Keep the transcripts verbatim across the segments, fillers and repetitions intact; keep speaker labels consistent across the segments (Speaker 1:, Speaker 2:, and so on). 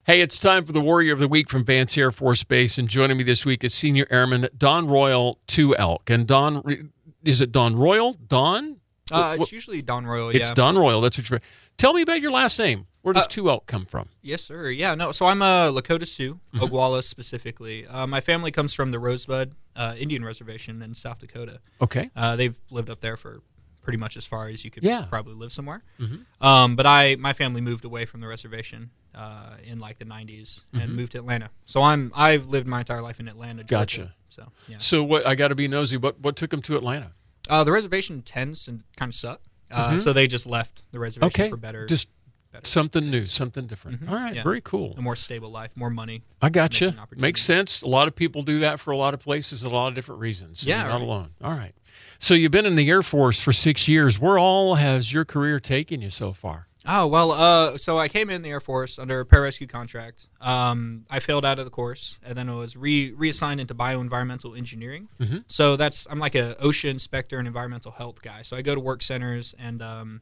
Speaker 1: Hey, it's time for the Warrior of the Week from Vance Air Force Base, and joining me this week is Senior Airman Don Royal, two Elk. And Don, is it Don Royal? Don?
Speaker 2: Uh, it's usually Don Royal, yeah.
Speaker 1: It's Don Royal. That's what you're. Tell me about your last name. Where does
Speaker 2: Uh,
Speaker 1: two Elk come from?
Speaker 2: Yes, sir. Yeah, no. So I'm a Lakota Sioux,
Speaker 1: Mhm.
Speaker 2: Oglala specifically. Uh, my family comes from the Rosebud uh, Indian Reservation in South Dakota.
Speaker 1: Okay.
Speaker 2: Uh, they've lived up there for pretty much as far as you could
Speaker 1: Yeah.
Speaker 2: probably live somewhere.
Speaker 1: Mhm.
Speaker 2: Um, but I, my family moved away from the reservation uh, in like the nineties and
Speaker 1: Mhm.
Speaker 2: moved to Atlanta. So I'm I've lived my entire life in Atlanta, Georgia.
Speaker 1: Gotcha.
Speaker 2: So yeah.
Speaker 1: So what? I got to be nosy. What what took them to Atlanta?
Speaker 2: Uh, the reservation tends to kind of suck. Uh,
Speaker 1: Mhm.
Speaker 2: So they just left the reservation
Speaker 1: Okay.
Speaker 2: for better.
Speaker 1: Just
Speaker 2: better
Speaker 1: something new,
Speaker 2: things.
Speaker 1: something different.
Speaker 2: Mhm.
Speaker 1: All right.
Speaker 2: Yeah.
Speaker 1: Very cool.
Speaker 2: A more stable life, more money.
Speaker 1: I got you.
Speaker 2: making opportunities.
Speaker 1: Makes sense. A lot of people do that for a lot of places, a lot of different reasons. So
Speaker 2: Yeah,
Speaker 1: you're not
Speaker 2: right.
Speaker 1: alone. All right. So you've been in the Air Force for six years. Where all has your career taken you so far?
Speaker 2: Oh, well, uh, so I came in the Air Force under a pararescue contract. Um, I failed out of the course, and then I was re- reassigned into bioenvironmental engineering.
Speaker 1: Mhm.
Speaker 2: So that's I'm like a OSHA inspector and environmental health guy. So I go to work centers, and um,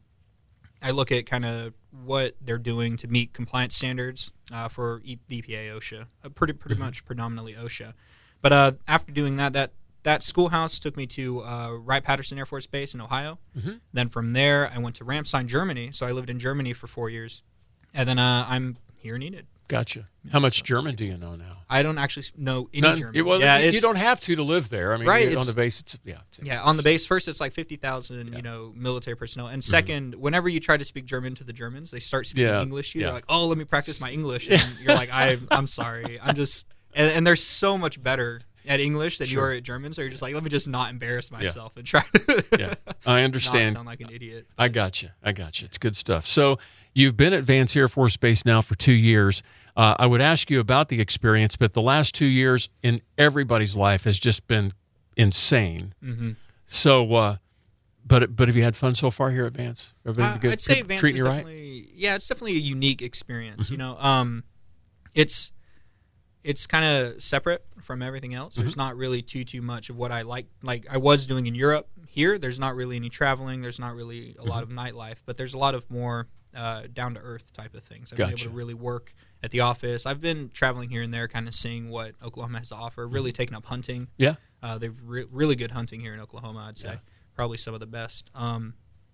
Speaker 2: I look at kind of what they're doing to meet compliance standards uh, for E- E P A, OSHA, uh, pretty pretty
Speaker 1: Mhm.
Speaker 2: much predominantly OSHA. But uh, after doing that, that that schoolhouse took me to uh, Wright-Patterson Air Force Base in Ohio.
Speaker 1: Mhm.
Speaker 2: Then from there, I went to Ramstein, Germany. So I lived in Germany for four years, and then uh, I'm here in Enid.
Speaker 1: Gotcha. How much German do you know now?
Speaker 2: I don't actually s- know any
Speaker 1: None?
Speaker 2: German.
Speaker 1: Yeah, well,
Speaker 2: yeah,
Speaker 1: you, you
Speaker 2: it's,
Speaker 1: don't have to to live there. I mean,
Speaker 2: Right,
Speaker 1: you- on
Speaker 2: it's-
Speaker 1: the base, it's yeah. it's-
Speaker 2: yeah, on the base, first it's like fifty thousand,
Speaker 1: Yeah.
Speaker 2: you know, military personnel. And second, whenever you try to speak German to the Germans, they start speaking
Speaker 1: Yeah,
Speaker 2: English to you.
Speaker 1: yeah.
Speaker 2: They're like, oh, let me practice my English. And you're like, I, I'm sorry. I'm just, and, and they're so much better at English than
Speaker 1: Sure.
Speaker 2: you are at German. So you're just like, let me just not embarrass myself and try to
Speaker 1: Yeah, I
Speaker 2: not
Speaker 1: understand.
Speaker 2: sound like an idiot.
Speaker 1: I got you. I got you. It's good stuff. So you've been at Vance Air Force Base now for two years. Uh, I would ask you about the experience, but the last two years in everybody's life has just been insane.
Speaker 2: Mm-hmm.
Speaker 1: So, uh, but but have you had fun so far here at Vance? Everybody
Speaker 2: Uh,
Speaker 1: good?
Speaker 2: I'd say
Speaker 1: Good-
Speaker 2: Vance
Speaker 1: treating
Speaker 2: is
Speaker 1: you right?
Speaker 2: definitely, yeah, it's definitely a unique experience.
Speaker 1: Mhm.
Speaker 2: You know, um, it's it's kind of separate from everything else. There's
Speaker 1: Mhm.
Speaker 2: not really too too much of what I like like I was doing in Europe. Here, there's not really any traveling. There's not really a lot of nightlife, but there's a lot of more uh, down to earth type of things. I've been
Speaker 1: Gotcha.
Speaker 2: able to really work at the office. I've been traveling here and there, kind of seeing what Oklahoma has to offer. Really taking up hunting.
Speaker 1: Yeah.
Speaker 2: Uh, they've re- really good hunting here in Oklahoma. I'd say
Speaker 1: Yeah.
Speaker 2: probably some of the best. Um,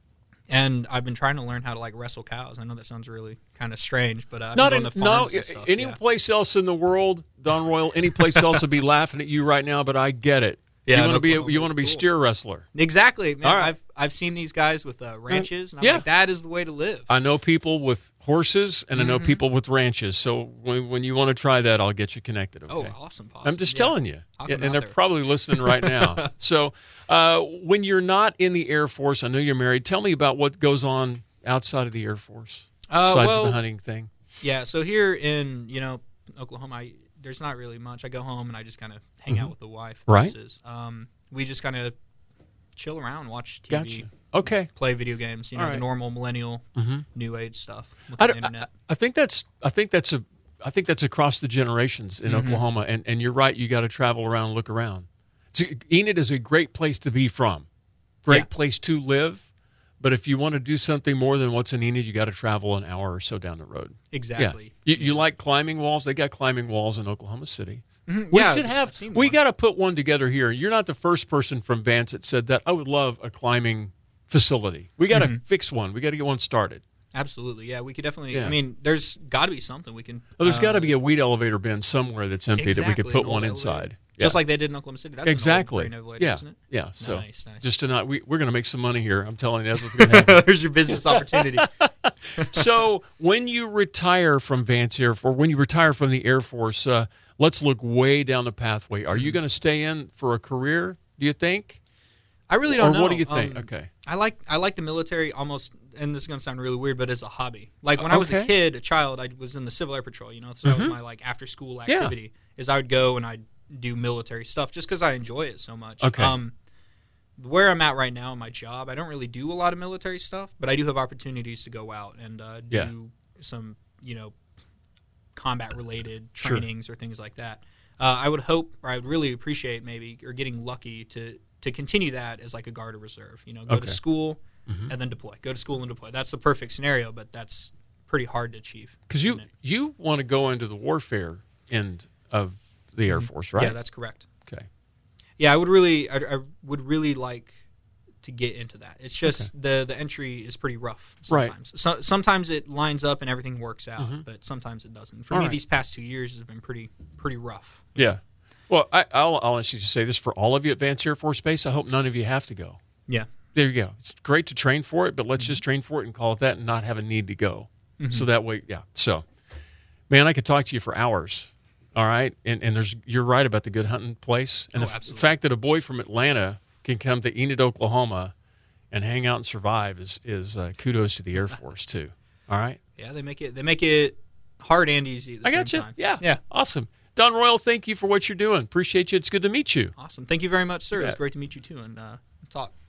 Speaker 2: and I've been trying to learn how to like wrestle cows. I know that sounds really kind of strange, but uh, I've
Speaker 1: Not
Speaker 2: been
Speaker 1: in,
Speaker 2: going to
Speaker 1: no,
Speaker 2: farms and stuff.
Speaker 1: any
Speaker 2: yeah.
Speaker 1: place else in the world, Don Royal, any place else would be laughing at you right now, but I get it.
Speaker 2: Yeah,
Speaker 1: you want to
Speaker 2: no,
Speaker 1: be a,
Speaker 2: Oklahoma
Speaker 1: you want to
Speaker 2: is
Speaker 1: be
Speaker 2: cool.
Speaker 1: steer wrestler.
Speaker 2: Exactly, man.
Speaker 1: All right.
Speaker 2: I've I've seen these guys with uh, ranches, and I'm
Speaker 1: Yeah.
Speaker 2: like, that is the way to live.
Speaker 1: I know people with horses, and I know
Speaker 2: Mhm.
Speaker 1: people with ranches. So when, when you want to try that, I'll get you connected. Okay?
Speaker 2: Oh, awesome! awesome.
Speaker 1: I'm just
Speaker 2: Yeah.
Speaker 1: telling you,
Speaker 2: I'll
Speaker 1: Yeah,
Speaker 2: come
Speaker 1: and
Speaker 2: out
Speaker 1: they're
Speaker 2: there.
Speaker 1: probably listening right now. So uh, when you're not in the Air Force, I know you're married. Tell me about what goes on outside of the Air Force,
Speaker 2: Uh,
Speaker 1: besides
Speaker 2: well,
Speaker 1: the hunting thing.
Speaker 2: yeah. So here in you know Oklahoma, I, there's not really much. I go home and I just kind of hang
Speaker 1: Mhm.
Speaker 2: out with the wife.
Speaker 1: Right.
Speaker 2: Places. Um, we just kind of chill around, watch T V,
Speaker 1: Gotcha. Okay.
Speaker 2: play video games. You know,
Speaker 1: All
Speaker 2: the
Speaker 1: right.
Speaker 2: normal millennial,
Speaker 1: Mm-hmm.
Speaker 2: new age stuff. Look
Speaker 1: I,
Speaker 2: at the
Speaker 1: don't- I,
Speaker 2: internet.
Speaker 1: I think that's I think that's a I think that's across the generations in
Speaker 2: Mhm.
Speaker 1: Oklahoma, and, and you're right. You got to travel around, and look around. So Enid is a great place to be from, great
Speaker 2: Yeah.
Speaker 1: place to live. But if you want to do something more than what's in Enid, you got to travel an hour or so down the road.
Speaker 2: Exactly.
Speaker 1: You, you like climbing walls? They got climbing walls in Oklahoma City.
Speaker 2: Mhm.
Speaker 1: We
Speaker 2: Yeah,
Speaker 1: should
Speaker 2: I've
Speaker 1: have.
Speaker 2: seen
Speaker 1: We
Speaker 2: one.
Speaker 1: got to put one together here. You're not the first person from Vance that said that. I would love a climbing facility. We got to
Speaker 2: Mhm.
Speaker 1: fix one. We got to get one started.
Speaker 2: Absolutely, yeah. We could definitely.
Speaker 1: Yeah.
Speaker 2: I mean, there's got to be something we can.
Speaker 1: Well, there's
Speaker 2: uh,
Speaker 1: got to be a weed elevator bin somewhere that's empty that we
Speaker 2: exactly,
Speaker 1: could put
Speaker 2: an
Speaker 1: one
Speaker 2: old
Speaker 1: inside.
Speaker 2: elevator.
Speaker 1: Yeah.
Speaker 2: Just like they did in Oklahoma City. That's
Speaker 1: exactly.
Speaker 2: An old grain elevator,
Speaker 1: Yeah.
Speaker 2: isn't it?
Speaker 1: Yeah. So
Speaker 2: Nice, nice.
Speaker 1: just tonight, we we're going to make some money here. I'm telling you, that's what's going to happen.
Speaker 2: There's your business opportunity.
Speaker 1: So when you retire from Vance Air Force, when you retire from the Air Force, uh, let's look way down the pathway. Are you
Speaker 2: Mm-hmm.
Speaker 1: going to stay in for a career? Do you think?
Speaker 2: I really don't
Speaker 1: or
Speaker 2: know.
Speaker 1: what do you think?
Speaker 2: Um,
Speaker 1: okay.
Speaker 2: I like I like the military almost, and this is gonna sound really weird, but as a hobby. Like when I was a
Speaker 1: Okay.
Speaker 2: kid, a child, I was in the Civil Air Patrol. You know, so that was
Speaker 1: Mhm.
Speaker 2: my like after school
Speaker 1: Yeah.
Speaker 2: activity. Is I would go and I'd do military stuff just because I enjoy it so much.
Speaker 1: Okay.
Speaker 2: Um, where I'm at right now in my job, I don't really do a lot of military stuff, but I do have opportunities to go out and uh, do
Speaker 1: Yeah.
Speaker 2: some, you know, combat related
Speaker 1: Sure.
Speaker 2: trainings or things like that. Uh, I would hope, or I would really appreciate maybe, or getting lucky to to continue that as like a guard or reserve. You know, go
Speaker 1: Okay.
Speaker 2: to school
Speaker 1: Mhm.
Speaker 2: and then deploy. Go to school and deploy. That's the perfect scenario, but that's pretty hard to achieve.
Speaker 1: Because you
Speaker 2: isn't it?
Speaker 1: you want to go into the warfare end of the Air Force, right?
Speaker 2: Yeah, that's correct.
Speaker 1: Okay.
Speaker 2: Yeah, I would really, I, I would really like to get into that. It's just the the entry is pretty rough
Speaker 1: Right.
Speaker 2: sometimes. So, sometimes it lines up and everything works out,
Speaker 1: Mhm.
Speaker 2: but sometimes it doesn't. For
Speaker 1: All
Speaker 2: me,
Speaker 1: right.
Speaker 2: these past two years have been pretty pretty rough.
Speaker 1: Yeah. Well, I, I'll, I'll actually just say this for all of you at Vance Air Force Base. I hope none of you have to go.
Speaker 2: Yeah.
Speaker 1: There you go. It's great to train for it, but let's just train for it and call it that and not have a need to go. So that way, yeah. So, man, I could talk to you for hours. All right. And and there's you're right about the good hunting place. And
Speaker 2: Oh,
Speaker 1: the f-
Speaker 2: absolutely.
Speaker 1: fact that a boy from Atlanta can come to Enid, Oklahoma and hang out and survive is, is uh, kudos to the Air Force, too. All right.
Speaker 2: Yeah, they make it they make it hard and easy at the
Speaker 1: I
Speaker 2: same
Speaker 1: got you.
Speaker 2: time.
Speaker 1: Yeah.
Speaker 2: Yeah.
Speaker 1: Awesome. Don Royal, thank you for what you're doing. Appreciate you. It's good to meet you.
Speaker 2: Awesome. Thank you very much, sir. It was
Speaker 1: bet.
Speaker 2: great to meet you too and uh, talk.